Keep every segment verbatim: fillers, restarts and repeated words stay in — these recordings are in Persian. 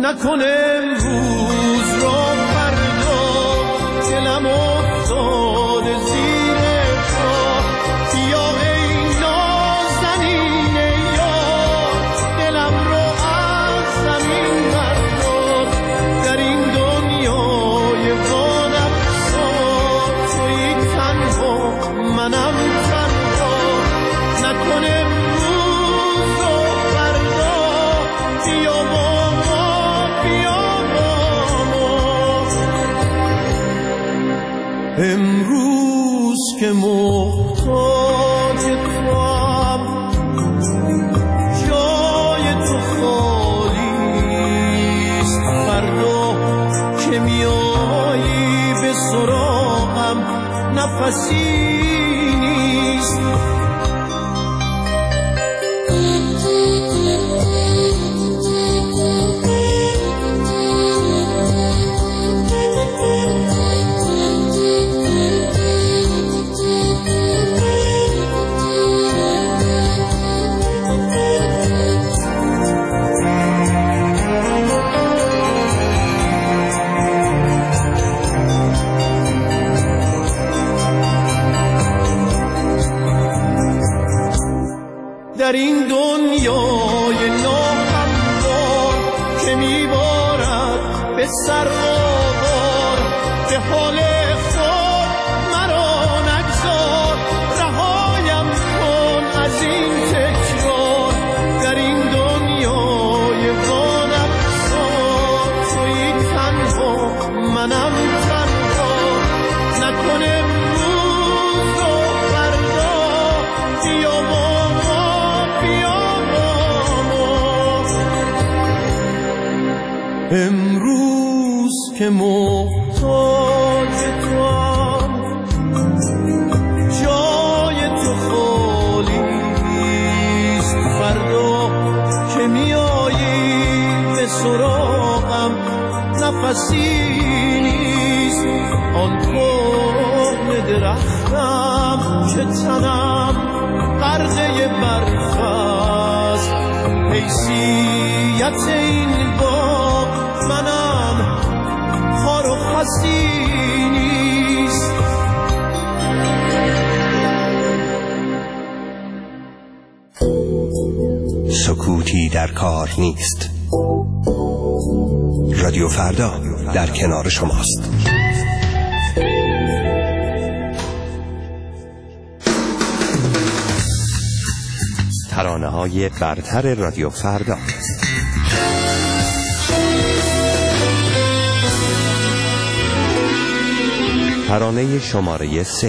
نکنه امروز رو فردا دلم افتاده زیر پا بیا ای نازنین یار دلم رو از زمین بردار در این دنیای وانفسا تویی تنها منم تنها نکنه امروز رو فردا بیا امروز که محتاج توام جای تو خالیست فردا که میایی به سراغم نفسی نیست در این دنیای ناهموار که میبارد به سر آوار به حال خود مرا نگذار رهایم کن از این تکرار در این دنیای وانفسا تویی تنها منم تنها نکنه امروز و فردا بیا امروز که محتاج توام جای تو خالیست فردا که میایی به سراغم نفسی نیست آن کهنه درختم که تنم غرقه برف است حیثیت این باغ منم خار و خسی نیست سکوتی در کار نیست. رادیو فردا در کنار شماست. ترانه های برتر رادیو فردا. ترانه شماره سه.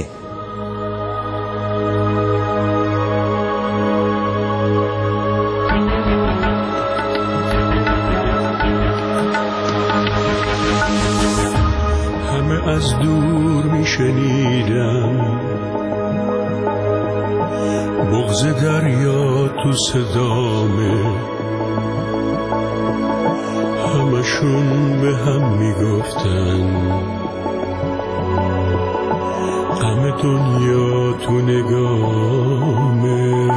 همه از دور می شنیدم بغض دریا تو صدامه، همشون به هم می گفتن غم دنیا تو نگامه.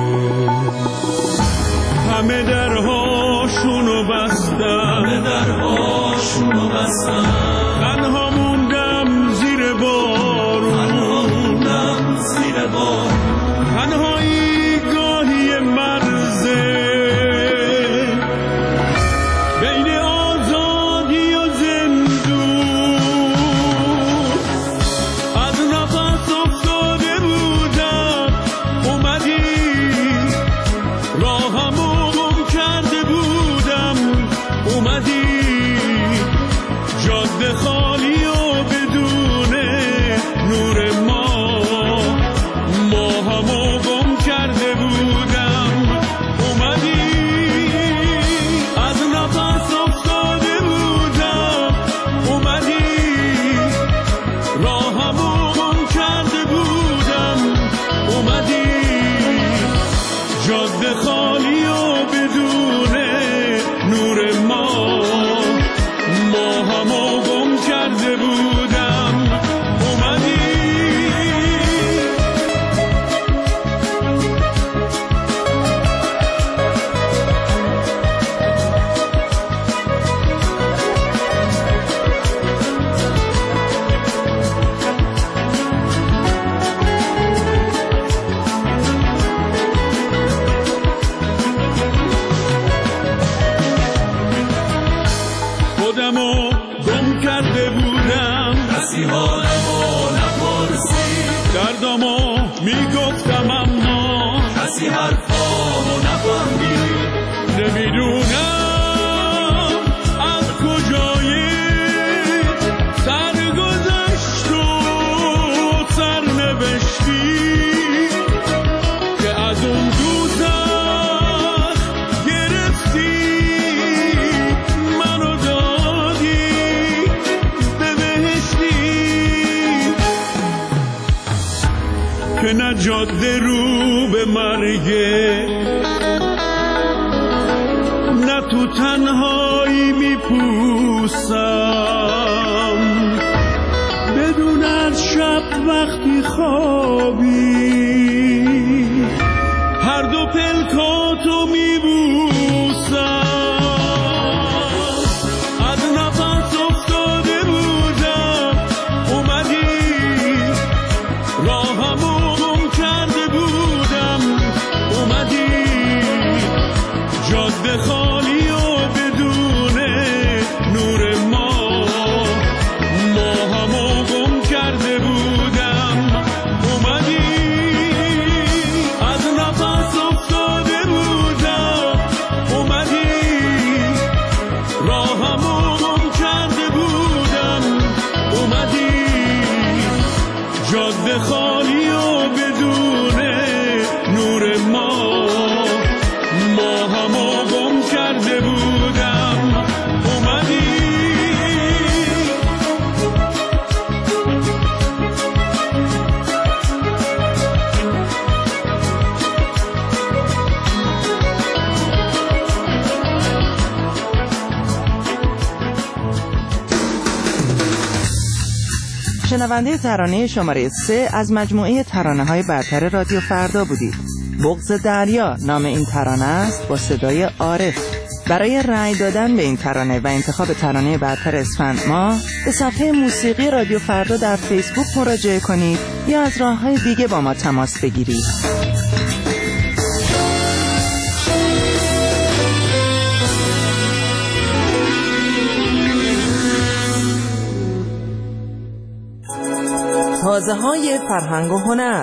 همه درهاشونو بستن، همه درهاشونو بستن، تنها موندم زیر بارون، تنها موندم زیر بارون. تنهایی گاهی مرزه بین آزادی و زندون، از نفس افتاده بودم اومدی راهمو گم کرده بودم اومدی جاده جاده رو به مرگه، نه تو تنهایی میپوسم بدون از شب وقتی خوابی هر دو پلکاتو میبوسم. از نفس افتاده بودم اومدی، راهمو گم کرده بودم اومدی، جاده خالی و بدون نور ما، ماهمو گم کرده بودم اومدی. از نفس افتاده بودم اومدی، راهمو گم کرده بودم اومدی، جاده خالی و بدون نور ما، ماهمو گم کرده بودم اومدی. شنونده ترانه شماره سه از مجموعه ترانه‌های برتر رادیو فردا بودید. بغض دریا نام این ترانه است با صدای عارف. برای رأی دادن به این ترانه و انتخاب ترانه برتر اسفند ماه به صفحه موسیقی رادیو فردا در فیسبوک مراجعه کنید یا از راه‌های دیگه با ما تماس بگیرید. حوزه‌های فرهنگ و هنر.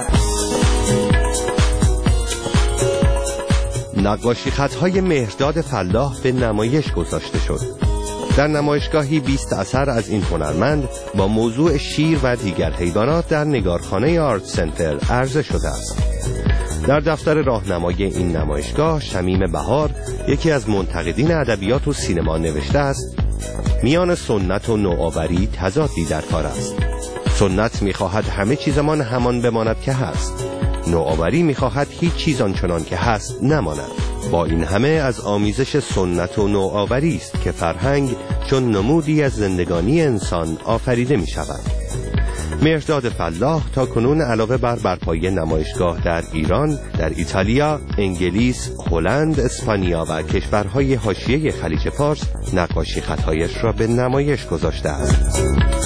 نقاشی خطهای مهرداد فلاح به نمایش گذاشته شد. در نمایشگاهی بیست اثر از این هنرمند با موضوع شیر و دیگر حیوانات در نگارخانه آرت سنتر عرضه شده است. در دفتر راهنمای این نمایشگاه شمیم بهار، یکی از منتقدین ادبیات و سینما، نوشته است: میان سنت و نوآوری تضادی در کار است. سنت می‌خواهد همه چیزمان همان بماند که هست. نوآوری می‌خواهد هیچ چیز آنچنان که هست نماند. با این همه از آمیزش سنت و نوآوری است که فرهنگ چون نمودی از زندگانی انسان آفریده می‌شود. مهرداد فلاح تا کنون علاوه بر برپایی نمایشگاه در ایران، در ایتالیا، انگلیس، هلند، اسپانیا و کشورهای حاشیه خلیج فارس نقاشی خطایش را به نمایش گذاشته است.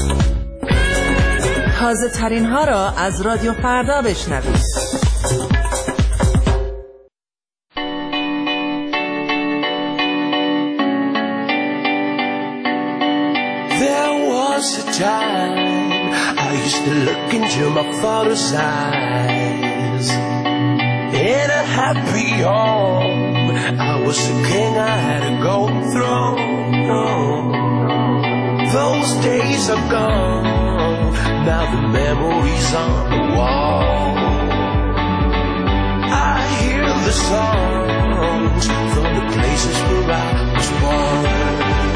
تازه ترین ها را از رادیو فردا بشنوید. There was a time I used to look into my father's eyes. In a happy home, I was a king, I had a gold throne. Those days are gone, now the memories on the wall. I hear the songs from the places where I was born.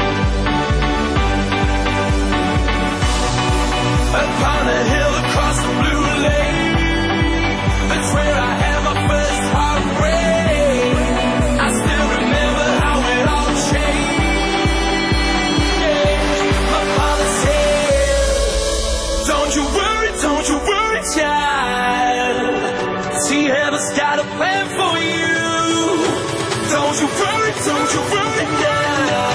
Upon a hill across the blue lake, that's where I had my first heartbreak. I still remember how it all changed. My father said, don't you worry, don't you worry, child. See, heaven's got a plan for you. Don't you worry, don't you worry now.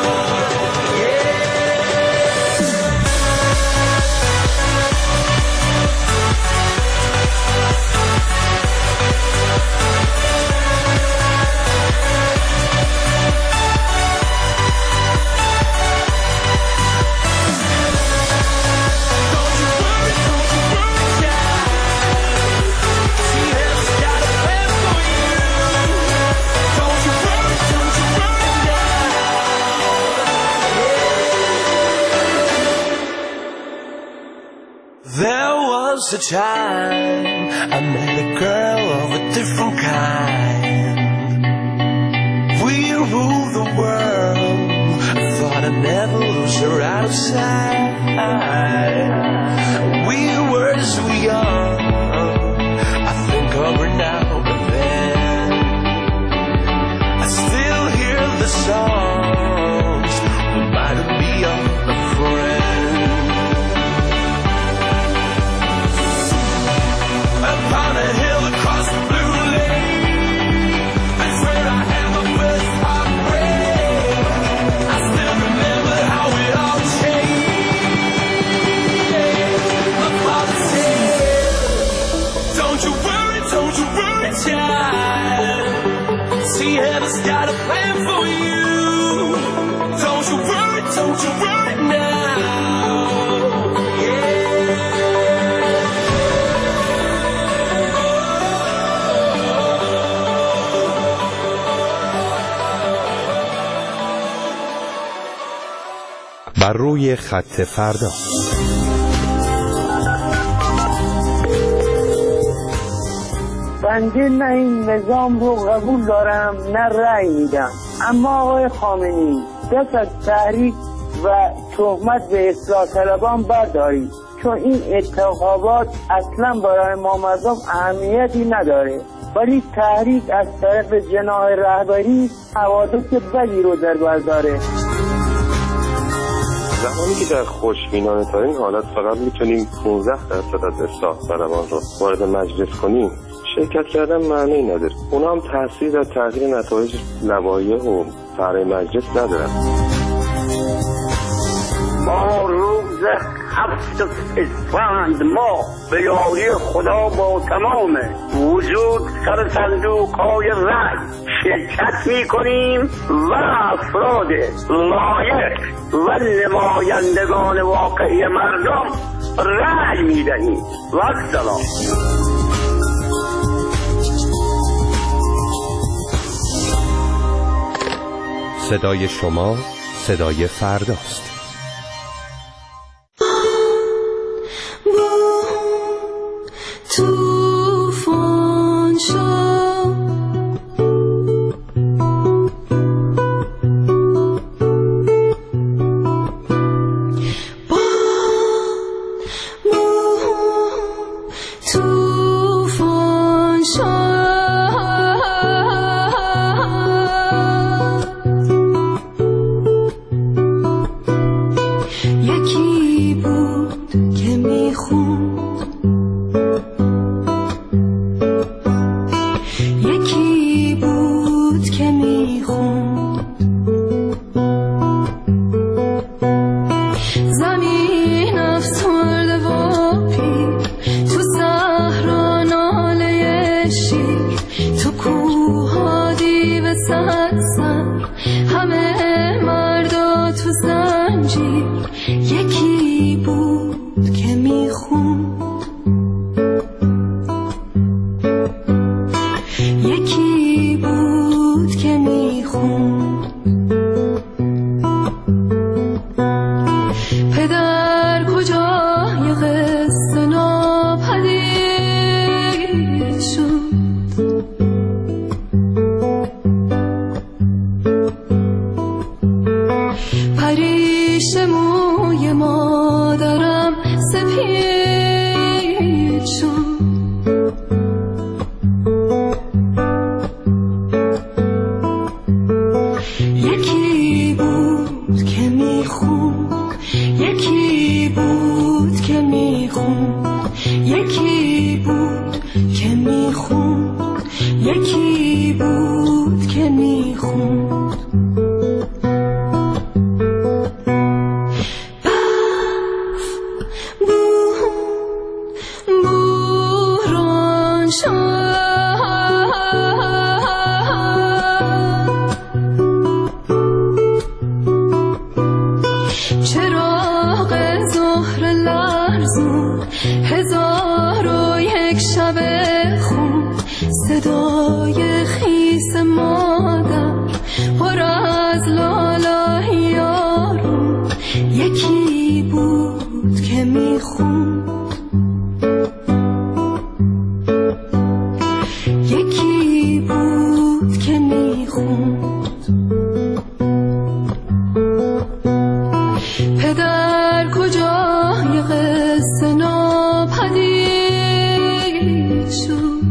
A time I met a girl of a different kind. We rule the world. I thought I'd never lose her out of sight. We were so young. I a plan for you. Don't you worry, don't you worry now. بر روی خط فردا. بنده نه این نظام رو قبول دارم نه رأی میدم، اما آقای خامنه‌ای دست از تحریک و تهمت به اصلاح طلبان بردارید، چون این انتخابات اصلا برای ما مردم اهمیتی نداره، ولی تحریک از طرف جناح رهبری حوادث بدی رو در بر داره. زمانی که در خوشبینانه ترین حالت فقط میتونیم پانزده درصد از اصلاح طلبان رو وارد مجلس کنیم، شرکت کردن معنی نداره. اونا هم تاثیر در تغییر نتایج لوایح و فرای مجلس ندارن. ما روز هفت اسفند ما به یاری خدا با تمام وجود سر صندوق‌های رأی شرکت می‌کنیم و افراد لایق و نمایندگان واقعی مردم رأی می‌دهیم. و سلام. صدای شما صدای فرداست. توفان شد با توفان شد یکی بود که میخوند یکی بود که میخوند زمین افسرده و پیر تو صحرا ناله شیر تو کوها دیو صد سر همه مردا تو زنجیر یکی بود که میخوند یکی بود که میخوند پدر کجای قصه ناپدید شد پریش موی مادرم سپید شد یکی بود که میخوند یکی بود که میخوند یکی بود که میخوند یکی بود که میخوند برف بود بوران شد چراغ ظهر لرزون هزار و یک شب خون صدای خیس مادر پر از لالای یارون یکی بود که میخوند یکی بود که میخوند پدر کجای قصه ناپدید شد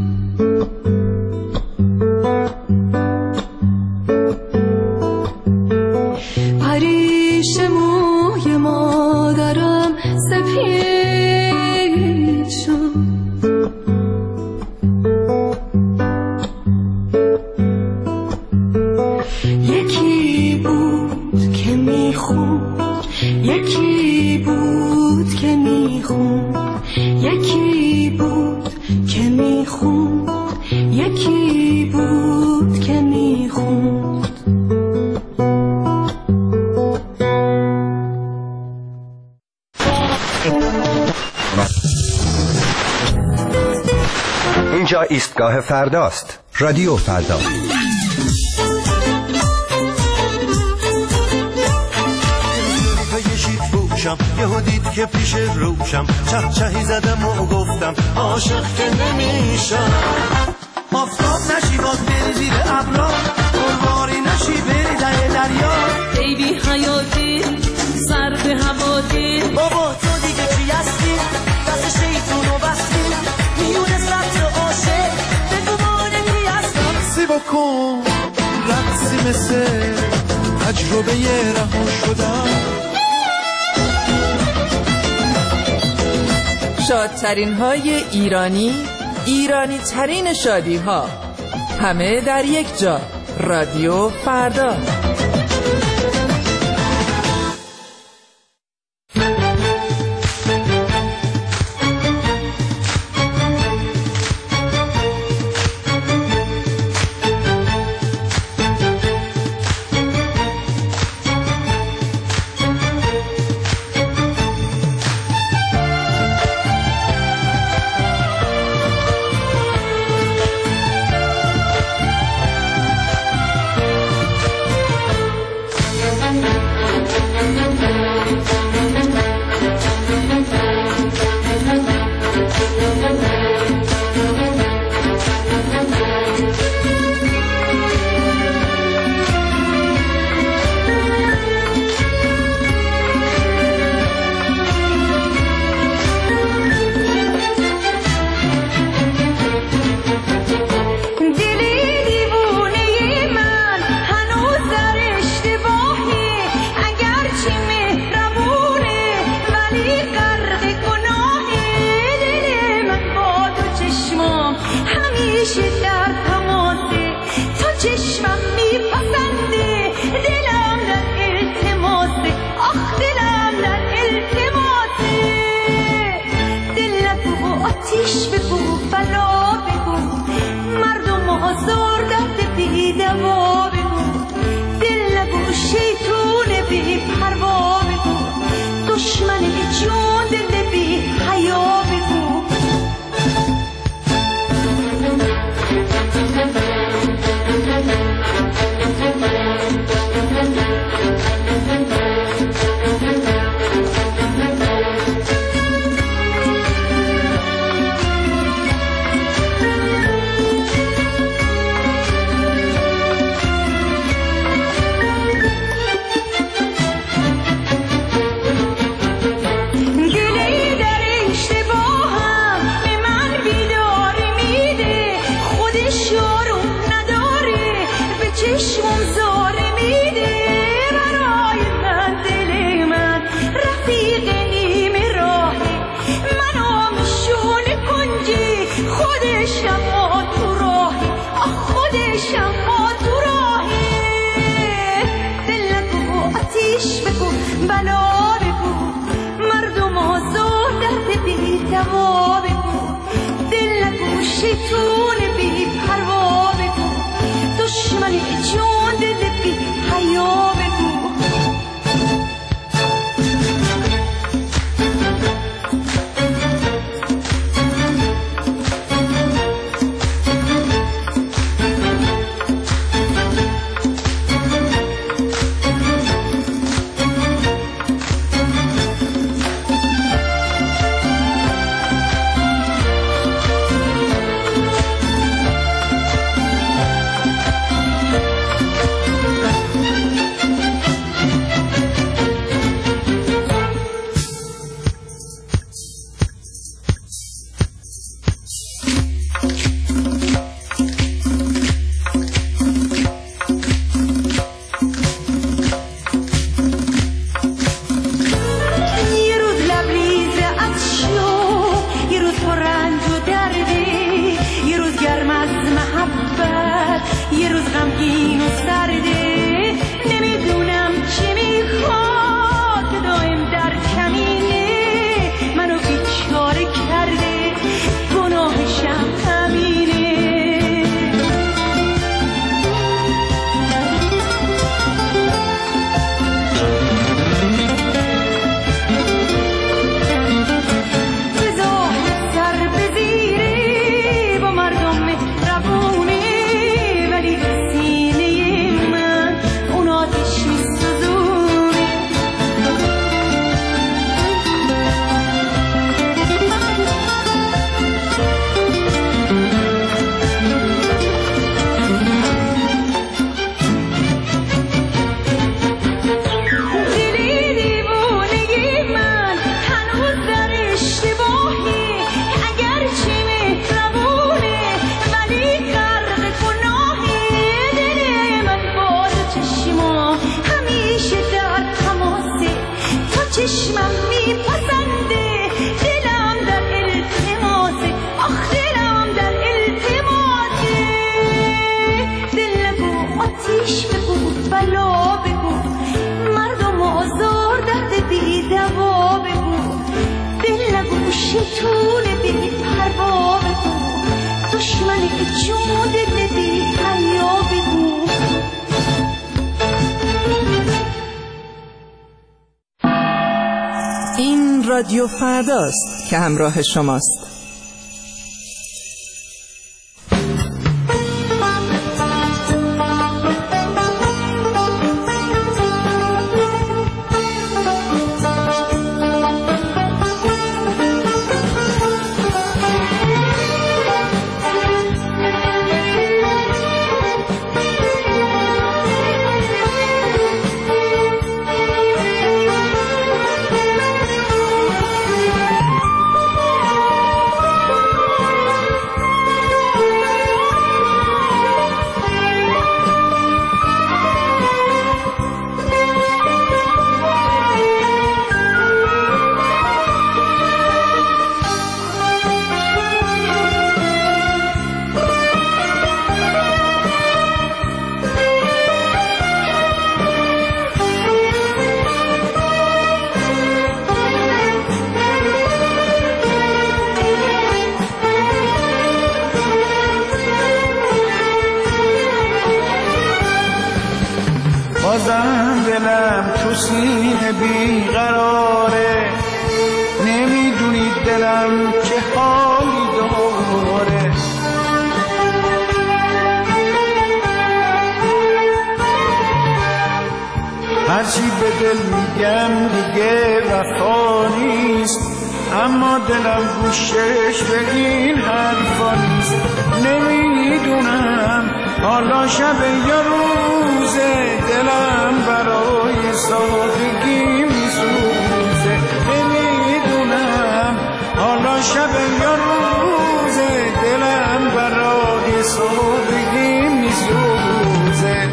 پریش موی مادرم سپید شد یکی بود که میخوند یکی بود که میخوند یکی بود که میخوند یکی بود که میخوند اینجا ایستگاه فرداست. رادیو فردا. یهو دید که پیش روشم چه چهی زدم و گفتم عاشق که نمیشم. آفتاب نشی باز بری زیر ابرا، قربانی نشی بری در دریا. ای بی حیاتی سر به هواتی، بابا تو دیگه چی هستی؟ دست شیطونو بستی میونه سبت عاشق بگو مانه کی هستم. رقصی بکن رقصی مثل تجربه رها شدم. شادترین های ایرانی، ایرانی ترین شادی ها، همه در یک جا. رادیو فردا. شیطونه بی پروا بگو، دشمنی که جون دل بی حیا بگو. این رادیو فرداست که همراه شماست. بازم دلم تو سینه بیقراره، نمیدونی دلم چه حالی داره. هرچی به دل میگم دیگه وفا نیست، اما دلم گوشش به این حرفا نیست. نمیدونم حالا شب یا روزه، دلم برای سادگی میسوزه. نمیدونم حالا شب یا روزه، دلم برای سادگی میسوزه.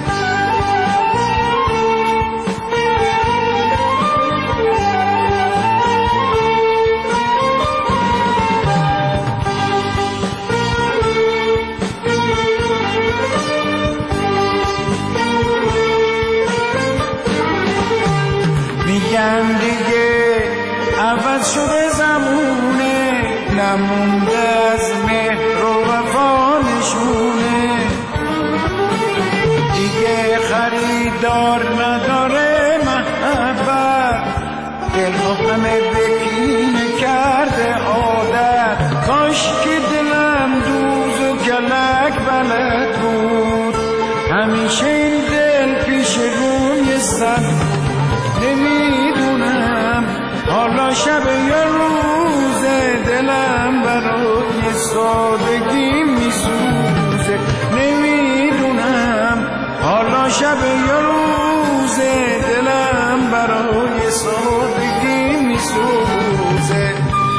میگن دیگه عوض شده زمونه، نمونده از مهر و وفا نشونه. دیگه خریدار نداره محبت، دلها همه بکینه کرده عادت. کاش که دلم دوز و کلک بلد بود، همیشه این دل پیش روی سر. نمیدونم حالا شب یا روزه، دلم برای سادگی میسوزه. نمیدونم حالا شب یا روزه، دلم برای سادگی میسوزه.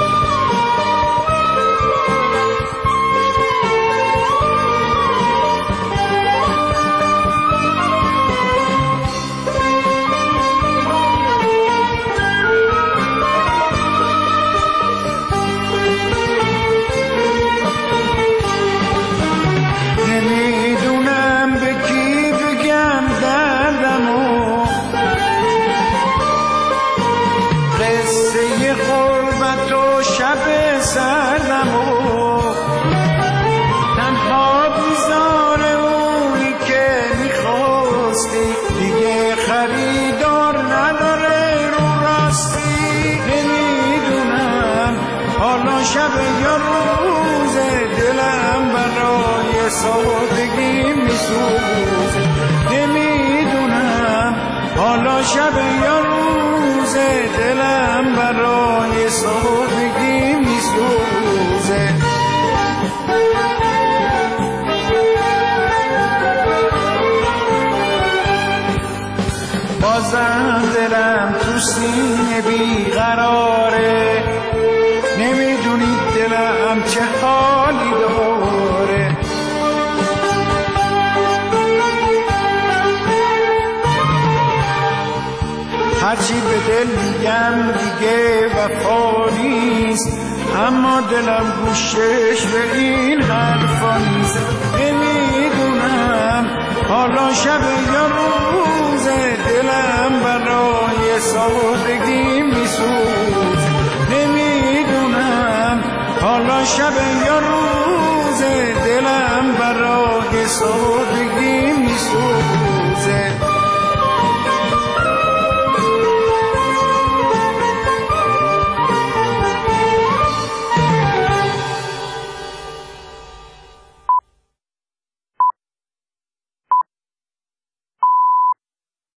سردم و تنها بیزار اونی که میخواستی، دیگه خریدار نداره رو راستی. نمیدونم حالا شب یا روزه، دلم برای سادگی میسوزه. نمیدونم حالا شب یا روزه، دلم برای سادگی میسوزه. بازم دلم تو سینه بیقراره، نمیدونی دلم چه حالی داره. هرچی به دل میگم دیگه وفا نیست، اما دلم گوشش به این حرفا نیست. نمیدونم حالا شب یا روز،